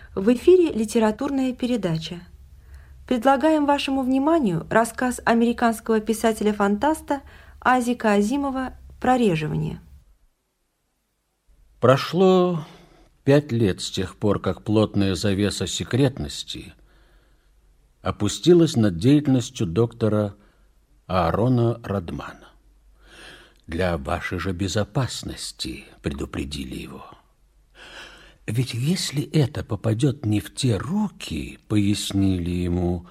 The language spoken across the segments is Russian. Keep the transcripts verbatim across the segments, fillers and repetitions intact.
В эфире литературная передача. Предлагаем вашему вниманию рассказ американского писателя-фантаста Азика Азимова «Прореживание». Прошло пять лет с тех пор, как плотная завеса секретности опустилась над деятельностью доктора Аарона Радмана. «Для вашей же безопасности», — предупредили его. «Ведь если это попадет не в те руки», — пояснили ему,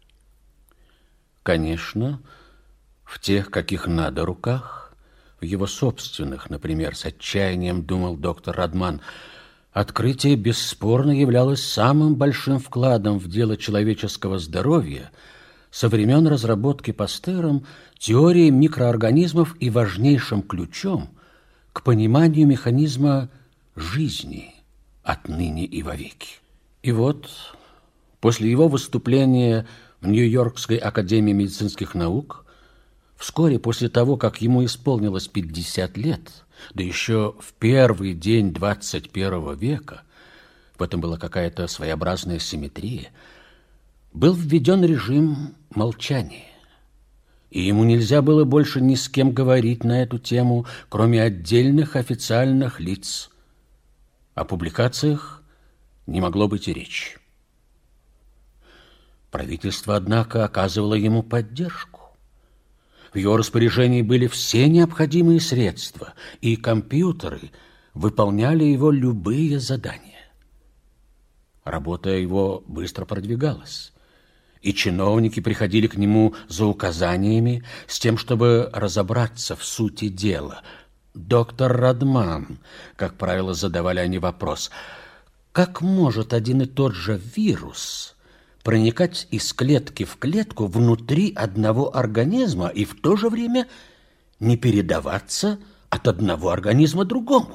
конечно, в тех, каких надо руках, в его собственных, например, с отчаянием думал доктор Радман, открытие бесспорно являлось самым большим вкладом в дело человеческого здоровья со времен разработки Пастером теории микроорганизмов и важнейшим ключом к пониманию механизма жизни отныне и вовеки. И вот, после его выступления в Нью-Йоркской академии медицинских наук, вскоре после того, как ему исполнилось пятьдесят лет, да еще в первый день двадцать первого века, в этом была какая-то своеобразная симметрия, был введен режим молчания. И ему нельзя было больше ни с кем говорить на эту тему, кроме отдельных официальных лиц. О публикациях не могло быть и речи. Правительство, однако, оказывало ему поддержку. В его распоряжении были все необходимые средства, и компьютеры выполняли его любые задания. Работа его быстро продвигалась, и чиновники приходили к нему за указаниями с тем, чтобы разобраться в сути дела. «Доктор Радман», как правило, задавали они вопрос, как может один и тот же вирус проникать из клетки в клетку внутри одного организма и в то же время не передаваться от одного организма другому?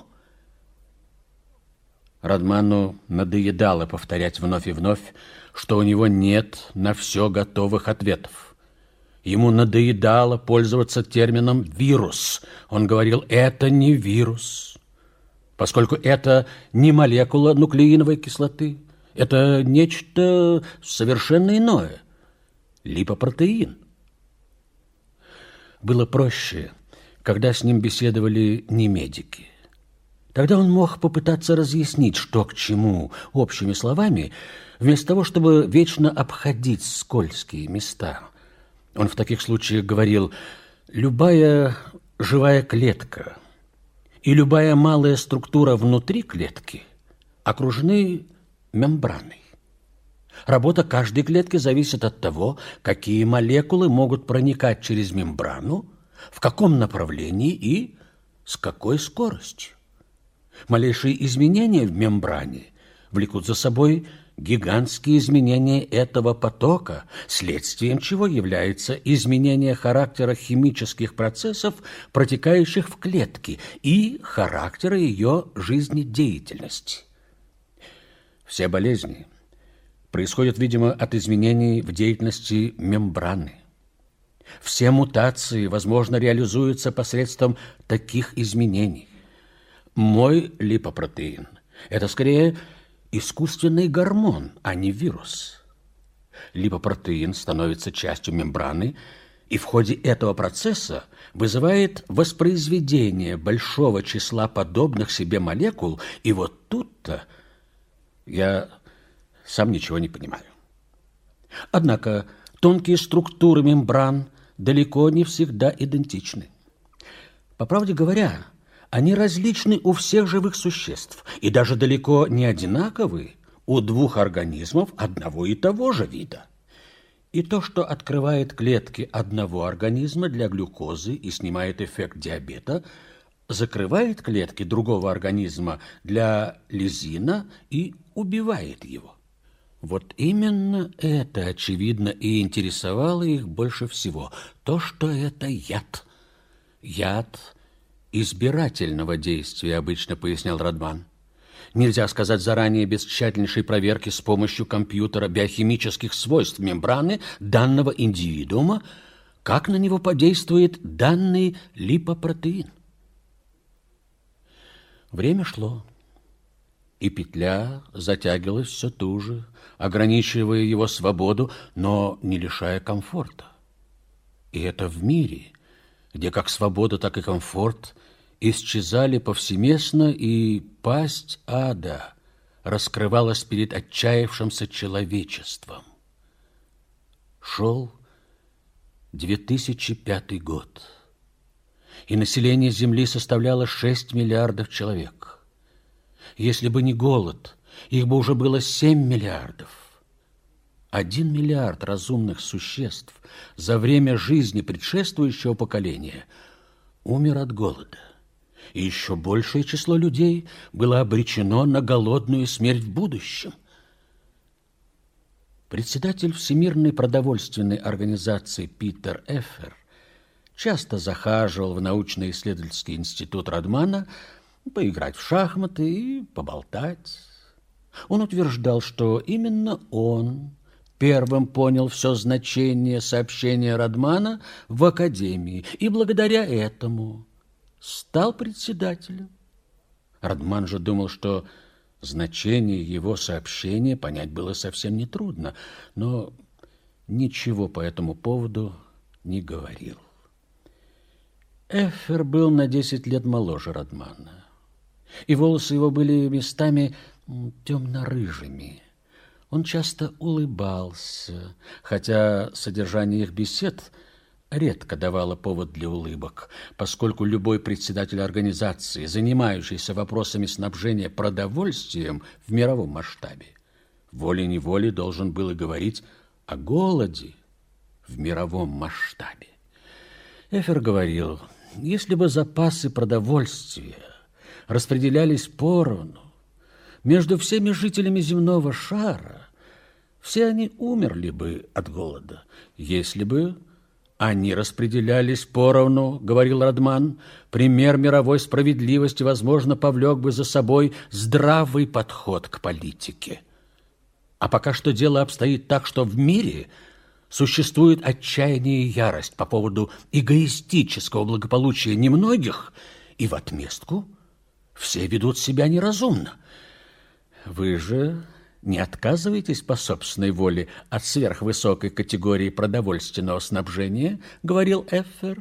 Радману надоедало повторять вновь и вновь, что у него нет на все готовых ответов. Ему надоедало пользоваться термином «вирус». Он говорил, это не вирус, поскольку это не молекула нуклеиновой кислоты. Это нечто совершенно иное – липопротеин. Было проще, когда с ним беседовали не медики. Тогда он мог попытаться разъяснить, что к чему, общими словами, вместо того, чтобы вечно обходить скользкие места. Он в таких случаях говорил, любая живая клетка и любая малая структура внутри клетки окружены мембраной. Работа каждой клетки зависит от того, какие молекулы могут проникать через мембрану, в каком направлении и с какой скоростью. Малейшие изменения в мембране влекут за собой гигантские изменения этого потока, следствием чего является изменение характера химических процессов, протекающих в клетке, и характера ее жизнедеятельности. Все болезни происходят, видимо, от изменений в деятельности мембраны. Все мутации, возможно, реализуются посредством таких изменений. Мой липопротеин – это скорее искусственный гормон, а не вирус. Липопротеин становится частью мембраны и в ходе этого процесса вызывает воспроизведение большого числа подобных себе молекул, и вот тут-то я сам ничего не понимаю. Однако тонкие структуры мембран далеко не всегда идентичны. По правде говоря, они различны у всех живых существ и даже далеко не одинаковы у двух организмов одного и того же вида. И то, что открывает клетки одного организма для глюкозы и снимает эффект диабета, закрывает клетки другого организма для лизина и убивает его. Вот именно это, очевидно, и интересовало их больше всего. То, что это яд. Яд избирательного действия, обычно пояснял Радман. Нельзя сказать заранее без тщательнейшей проверки с помощью компьютера биохимических свойств мембраны данного индивидуума, как на него подействует данный липопротеин. Время шло. И петля затягивалась все туже, ограничивая его свободу, но не лишая комфорта. И это в мире, где как свобода, так и комфорт исчезали повсеместно, и пасть ада раскрывалась перед отчаявшимся человечеством. Шел две тысячи пятый год, и население Земли составляло шесть миллиардов человек. Если бы не голод, их бы уже было семь миллиардов. Один миллиард разумных существ за время жизни предшествующего поколения умер от голода. И еще большее число людей было обречено на голодную смерть в будущем. Председатель Всемирной продовольственной организации Питер Эффер часто захаживал в научно-исследовательский институт Радмана поиграть в шахматы и поболтать. Он утверждал, что именно он первым понял все значение сообщения Радмана в Академии и благодаря этому стал председателем. Радман же думал, что значение его сообщения понять было совсем нетрудно, но ничего по этому поводу не говорил. Эффер был на десять лет моложе Радмана, и волосы его были местами темно-рыжими. Он часто улыбался, хотя содержание их бесед редко давало повод для улыбок, поскольку любой председатель организации, занимающийся вопросами снабжения продовольствием в мировом масштабе, волей-неволей должен был и говорить о голоде в мировом масштабе. Эффер говорил, если бы запасы продовольствия распределялись поровну между всеми жителями земного шара, все они умерли бы от голода, если бы они распределялись поровну, говорил Радман, пример мировой справедливости, возможно, повлек бы за собой здравый подход к политике. А пока что дело обстоит так, что в мире существует отчаяние и ярость по поводу эгоистического благополучия немногих, и в отместку все ведут себя неразумно. Вы же не отказываетесь по собственной воле от сверхвысокой категории продовольственного снабжения, говорил Эффер.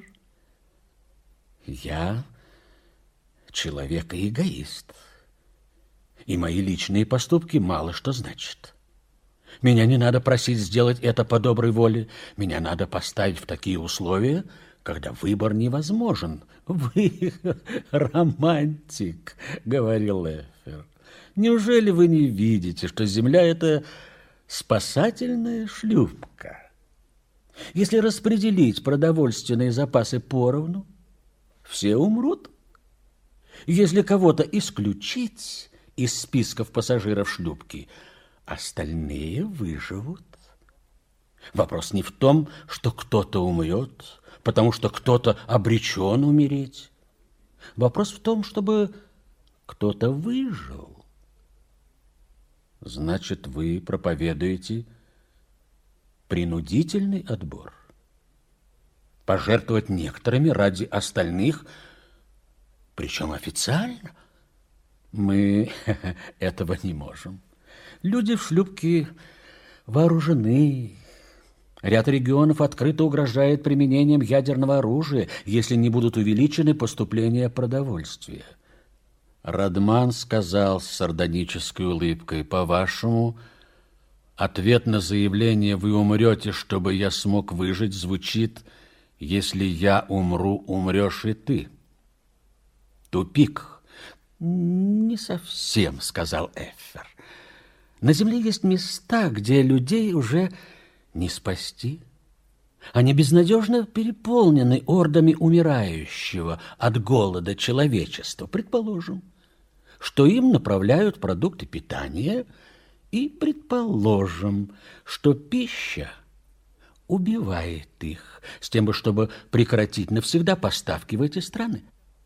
Я человек и эгоист, и мои личные поступки мало что значат. Меня не надо просить сделать это по доброй воле, меня надо поставить в такие условия, когда выбор невозможен. Вы романтик, говорил Эффер. Неужели вы не видите, что Земля – это спасательная шлюпка? Если распределить продовольственные запасы поровну, все умрут. Если кого-то исключить из списков пассажиров шлюпки, остальные выживут. Вопрос не в том, что кто-то умрет, потому что кто-то обречен умереть. Вопрос в том, чтобы кто-то выжил. Значит, вы проповедуете принудительный отбор. Пожертвовать некоторыми ради остальных, причем официально. Мы этого не можем. Люди в шлюпке вооружены. Ряд регионов открыто угрожает применением ядерного оружия, если не будут увеличены поступления продовольствия. Радман сказал с сардонической улыбкой: по-вашему, ответ на заявление «вы умрете, чтобы я смог выжить» звучит: если я умру, умрешь и ты. Тупик. Не совсем, сказал Эффер. На Земле есть места, где людей уже не спасти. Они безнадежно переполнены ордами умирающего от голода человечества. Предположим, что им направляют продукты питания, и предположим, что пища убивает их, с тем, чтобы прекратить навсегда поставки в эти страны.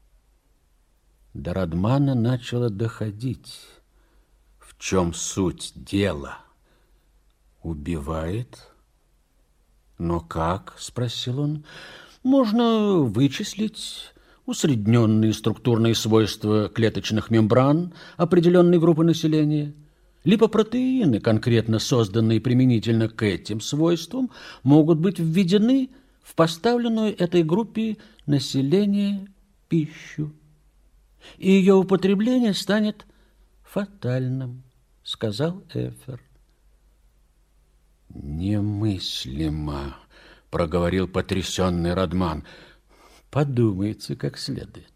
До Радмана начало доходить, в чем суть дела. Убивает? Но как? Спросил он. Можно вычислить усредненные структурные свойства клеточных мембран определенной группы населения, либо протеины, конкретно созданные применительно к этим свойствам, могут быть введены в поставленную этой группе населения пищу, и ее употребление станет фатальным, сказал Эфер. Немыслимо, проговорил потрясенный Радман. Подумайте как следует.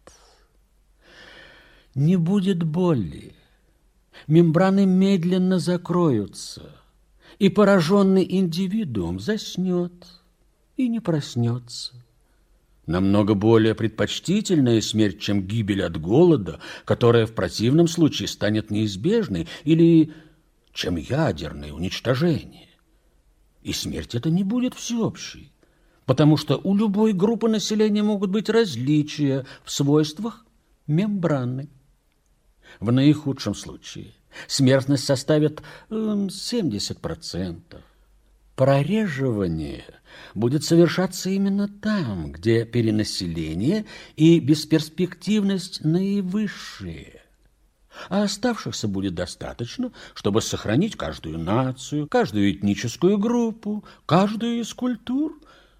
Не будет боли, мембраны медленно закроются, и пораженный индивидуум заснет и не проснется. Намного более предпочтительная смерть, чем гибель от голода, которая в противном случае станет неизбежной, или чем ядерное уничтожение. И смерть эта не будет всеобщей, потому что у любой группы населения могут быть различия в свойствах мембраны. В наихудшем случае смертность составит семьдесят процентов. Прореживание будет совершаться именно там, где перенаселение и бесперспективность наивысшие. А оставшихся будет достаточно, чтобы сохранить каждую нацию, каждую этническую группу, каждую из культур.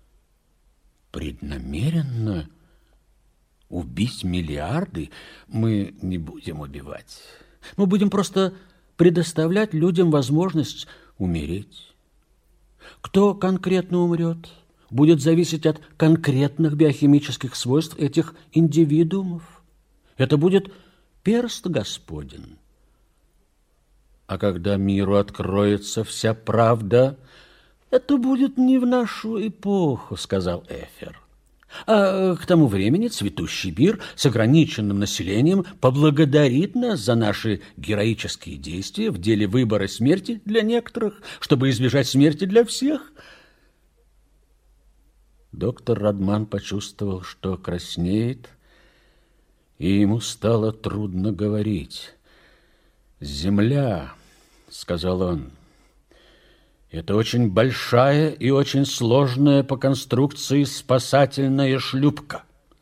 Преднамеренно убить миллиарды мы не будем убивать. Мы будем просто предоставлять людям возможность умереть. Кто конкретно умрет, будет зависеть от конкретных биохимических свойств этих индивидуумов. Это будет перст Господень. А когда миру откроется вся правда, это будет не в нашу эпоху, сказал Эфер. А к тому времени цветущий мир с ограниченным населением поблагодарит нас за наши героические действия в деле выбора смерти для некоторых, чтобы избежать смерти для всех. Доктор Радман почувствовал, что краснеет, и ему стало трудно говорить. «Земля», — сказал он, — «это очень большая и очень сложная по конструкции спасательная шлюпка.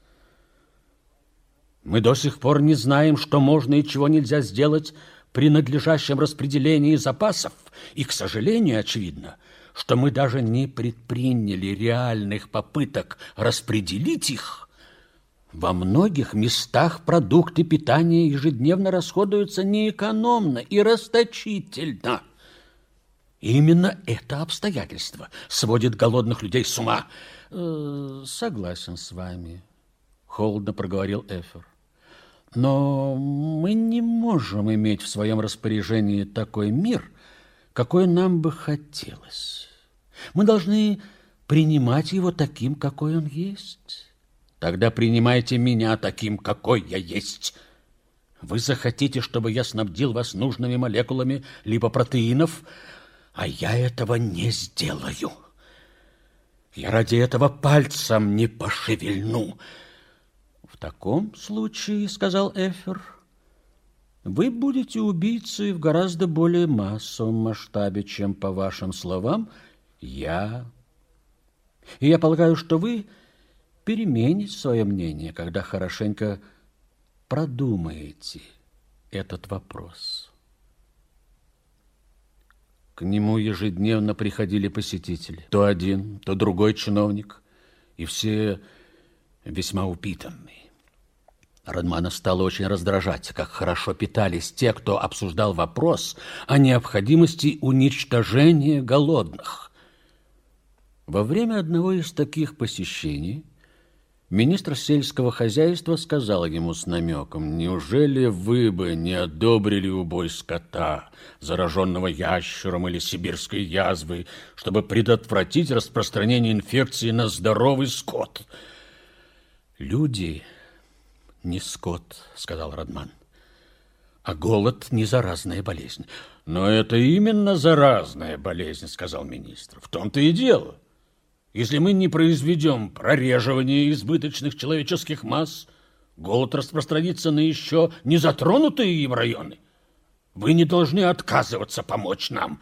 Мы до сих пор не знаем, что можно и чего нельзя сделать при надлежащем распределении запасов, и, к сожалению, очевидно, что мы даже не предприняли реальных попыток распределить их. Во многих местах продукты питания ежедневно расходуются неэкономно и расточительно. И именно это обстоятельство сводит голодных людей с ума. Э, согласен с вами, холодно проговорил Эфер. Но мы не можем иметь в своем распоряжении такой мир, какой нам бы хотелось. Мы должны принимать его таким, какой он есть. Тогда принимайте меня таким, какой я есть. Вы захотите, чтобы я снабдил вас нужными молекулами либо протеинов, а я этого не сделаю. Я ради этого пальцем не пошевельну. В таком случае, сказал Эфер, вы будете убийцей в гораздо более массовом масштабе, чем, по вашим словам, я. И я полагаю, что вы перемените свое мнение, когда хорошенько продумаете этот вопрос. К нему ежедневно приходили посетители. То один, то другой чиновник, и все весьма упитанные. Радмана стало очень раздражать, как хорошо питались те, кто обсуждал вопрос о необходимости уничтожения голодных. Во время одного из таких посещений министр сельского хозяйства сказал ему с намеком: «Неужели вы бы не одобрили убой скота, зараженного ящером или сибирской язвой, чтобы предотвратить распространение инфекции на здоровый скот?» «Люди не скот», — сказал Радман, — «а голод не заразная болезнь». «Но это именно заразная болезнь», — сказал министр. «В том-то и дело. Если мы не произведем прореживание избыточных человеческих масс, голод распространится на еще не затронутые им районы. Вы не должны отказываться помочь нам».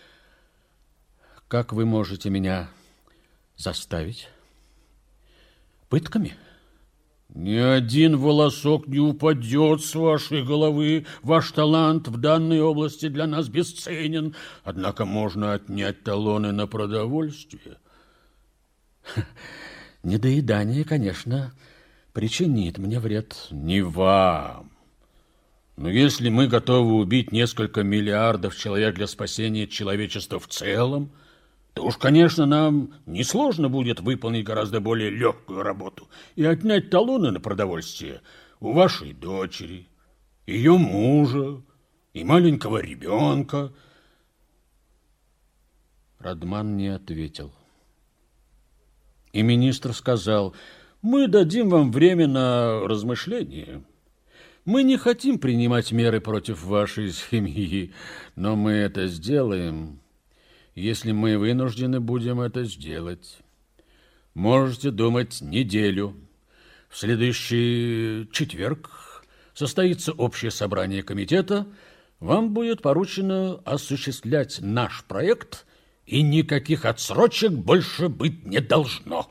«Как вы можете меня заставить? Пытками? Ни один волосок не упадет с вашей головы. Ваш талант в данной области для нас бесценен. Однако можно отнять талоны на продовольствие. Недоедание, конечно, причинит мне вред. Не вам. Но если мы готовы убить несколько миллиардов человек для спасения человечества в целом, то уж, конечно, нам несложно будет выполнить гораздо более легкую работу и отнять талоны на продовольствие у вашей дочери, ее мужа и маленького ребенка. Радман не ответил. И министр сказал: мы дадим вам время на размышление. Мы не хотим принимать меры против вашей семьи, но мы это сделаем, если мы вынуждены будем это сделать. Можете думать неделю. В следующий четверг состоится общее собрание комитета. Вам будет поручено осуществлять наш проект, и никаких отсрочек больше быть не должно.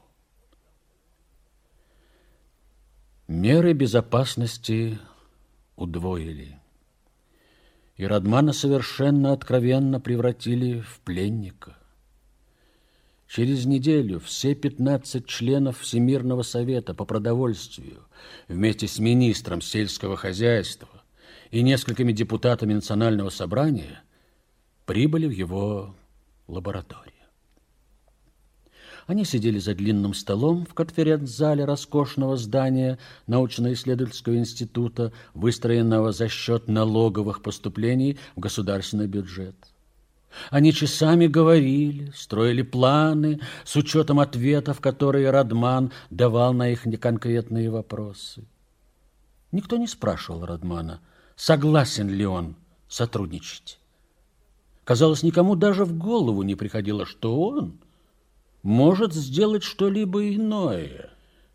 Меры безопасности удвоили. И Радмана совершенно откровенно превратили в пленника. Через неделю все пятнадцать членов Всемирного совета по продовольствию вместе с министром сельского хозяйства и несколькими депутатами национального собрания прибыли в его лабораторию. Они сидели за длинным столом в конференц-зале роскошного здания научно-исследовательского института, выстроенного за счет налоговых поступлений в государственный бюджет. Они часами говорили, строили планы с учетом ответов, которые Радман давал на их неконкретные вопросы. Никто не спрашивал Радмана, согласен ли он сотрудничать. Казалось, никому даже в голову не приходило, что он может сделать что-либо иное.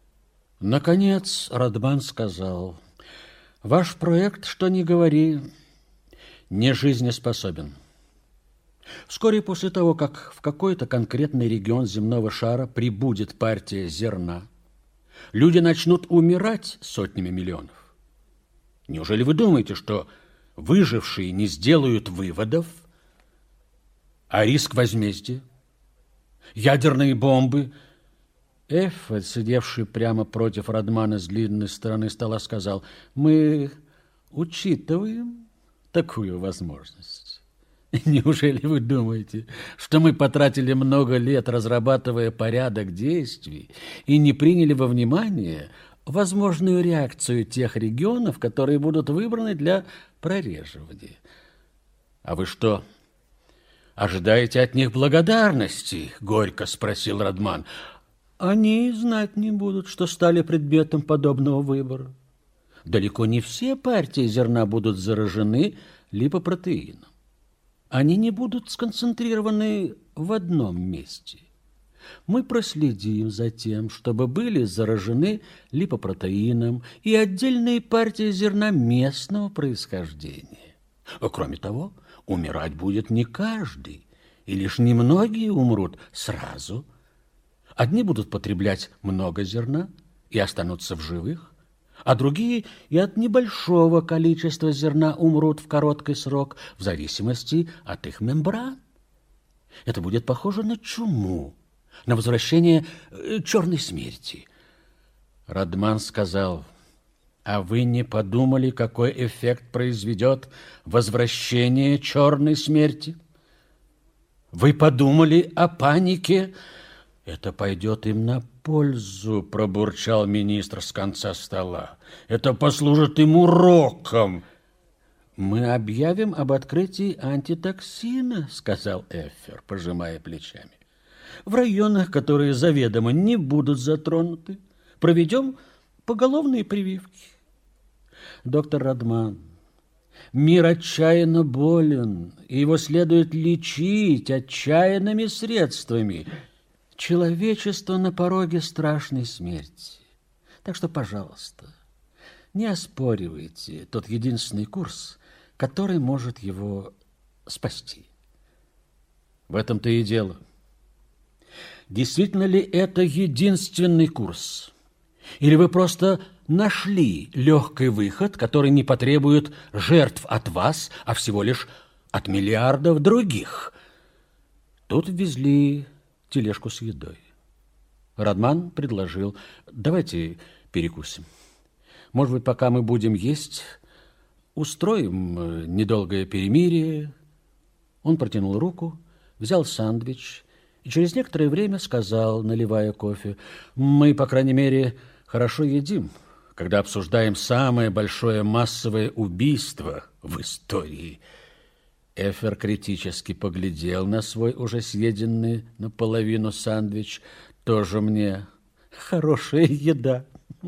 Наконец Радман сказал: ваш проект, что ни говори, не жизнеспособен. Вскоре после того, как в какой-то конкретный регион земного шара прибудет партия зерна, люди начнут умирать сотнями миллионов. Неужели вы думаете, что выжившие не сделают выводов, а риск возмездия? Ядерные бомбы. Эффорд, сидевший прямо против Радмана с длинной стороны стола, сказал: мы учитываем такую возможность. Неужели вы думаете, что мы потратили много лет, разрабатывая порядок действий, и не приняли во внимание возможную реакцию тех регионов, которые будут выбраны для прореживания? А вы что, ожидаете от них благодарности? Горько спросил Радман. Они знать не будут, что стали предметом подобного выбора. Далеко не все партии зерна будут заражены липопротеином. Они не будут сконцентрированы в одном месте. Мы проследим за тем, чтобы были заражены липопротеином и отдельные партии зерна местного происхождения. Кроме того, умирать будет не каждый, и лишь немногие умрут сразу. Одни будут потреблять много зерна и останутся в живых, а другие и от небольшого количества зерна умрут в короткий срок, в зависимости от их мембран. Это будет похоже на чуму, на возвращение черной смерти. Радман сказал: а вы не подумали, какой эффект произведет возвращение черной смерти? Вы подумали о панике? Это пойдет им на пользу, пробурчал министр с конца стола. Это послужит им уроком. Мы объявим об открытии антитоксина, сказал Эффер, пожимая плечами. В районах, которые заведомо не будут затронуты, проведем поголовные прививки. Доктор Радман, мир отчаянно болен, и его следует лечить отчаянными средствами. Человечество на пороге страшной смерти. Так что, пожалуйста, не оспоривайте тот единственный курс, который может его спасти. В этом-то и дело. Действительно ли это единственный курс? Или вы просто нашли легкий выход, который не потребует жертв от вас, а всего лишь от миллиардов других? Тут везли тележку с едой. Радман предложил: давайте перекусим. Может быть, пока мы будем есть, устроим недолгое перемирие. Он протянул руку, взял сэндвич и через некоторое время сказал, наливая кофе: мы, по крайней мере, хорошо едим, когда обсуждаем самое большое массовое убийство в истории. Эфер критически поглядел на свой уже съеденный наполовину сэндвич. Тоже мне хорошая еда.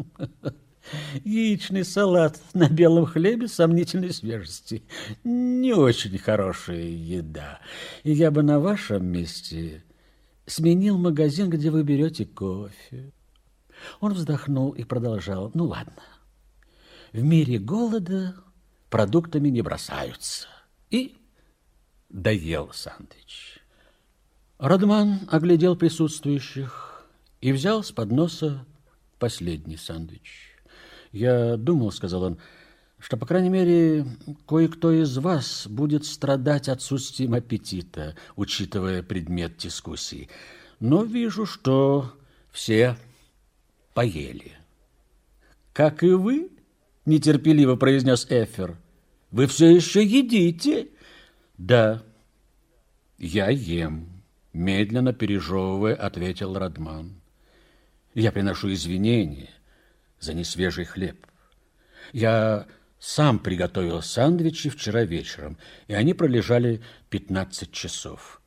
Яичный салат на белом хлебе сомнительной свежести. Не очень хорошая еда. И я бы на вашем месте сменил магазин, где вы берете кофе. Он вздохнул и продолжал: ну ладно, в мире голода продуктами не бросаются. И доел сэндвич. Радман оглядел присутствующих и взял с подноса последний сэндвич. «Я думал, — сказал он, — что, по крайней мере, кое-кто из вас будет страдать отсутствием аппетита, учитывая предмет дискуссии. Но вижу, что все поели». «Как и вы, — нетерпеливо произнес Эфер, — вы все еще едите?» «Да, я ем», — медленно пережевывая, ответил Радман. «Я приношу извинения за несвежий хлеб. Я сам приготовил сэндвичи вчера вечером, и они пролежали пятнадцать часов».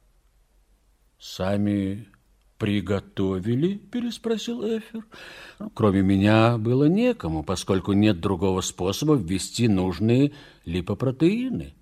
«Сами приготовили?» – переспросил Эфер. «Кроме меня было некому, поскольку нет другого способа ввести нужные липопротеины».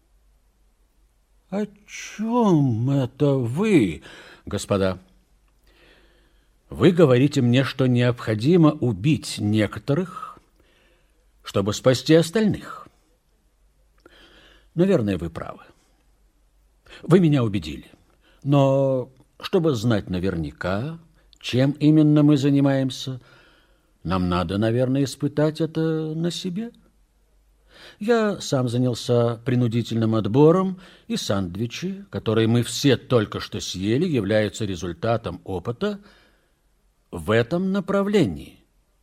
«О чем это вы, господа?» «Вы говорите мне, что необходимо убить некоторых, чтобы спасти остальных. Наверное, вы правы. Вы меня убедили. Но чтобы знать наверняка, чем именно мы занимаемся, нам надо, наверное, испытать это на себе. Я сам занялся принудительным отбором, и сэндвичи, которые мы все только что съели, являются результатом опыта в этом направлении».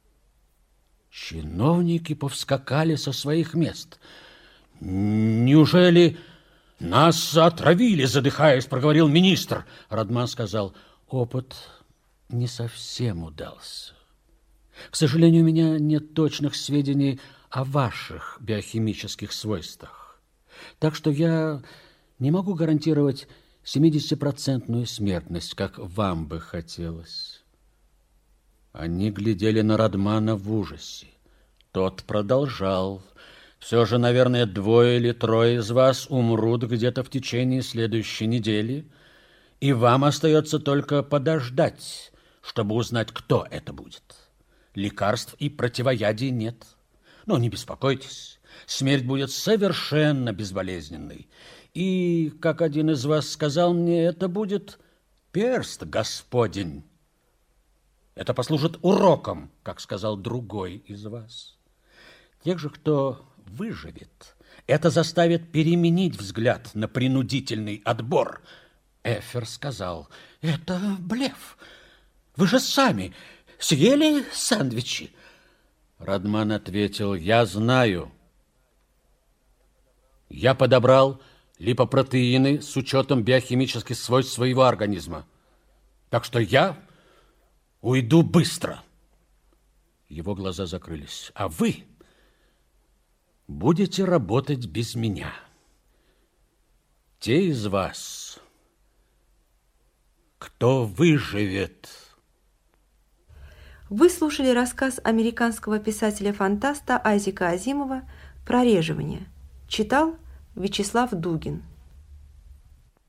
Чиновники повскакали со своих мест. «Неужели нас отравили, задыхаясь?» – проговорил министр. Радман сказал: «Опыт не совсем удался. К сожалению, у меня нет точных сведений о ваших биохимических свойствах, так что я не могу гарантировать семидесятипроцентную смертность, как вам бы хотелось». Они глядели на Радмана в ужасе. Тот продолжал: «Все же, наверное, двое или трое из вас умрут где-то в течение следующей недели, и вам остается только подождать, чтобы узнать, кто это будет. Лекарств и противоядий нет. Но не беспокойтесь, смерть будет совершенно безболезненной. И, как один из вас сказал мне, это будет перст Господень. Это послужит уроком, как сказал другой из вас. Тех же, кто выживет, это заставит переменить взгляд на принудительный отбор». Эфер сказал: «Это блеф. Вы же сами съели сэндвичи». Радман ответил: «Я знаю. Я подобрал липопротеины с учетом биохимических свойств своего организма. Так что я уйду быстро». Его глаза закрылись. «А вы будете работать без меня. Те из вас, кто выживет». Вы слушали рассказ американского писателя-фантаста Азика Азимова «Прореживание». Читал Вячеслав Дугин.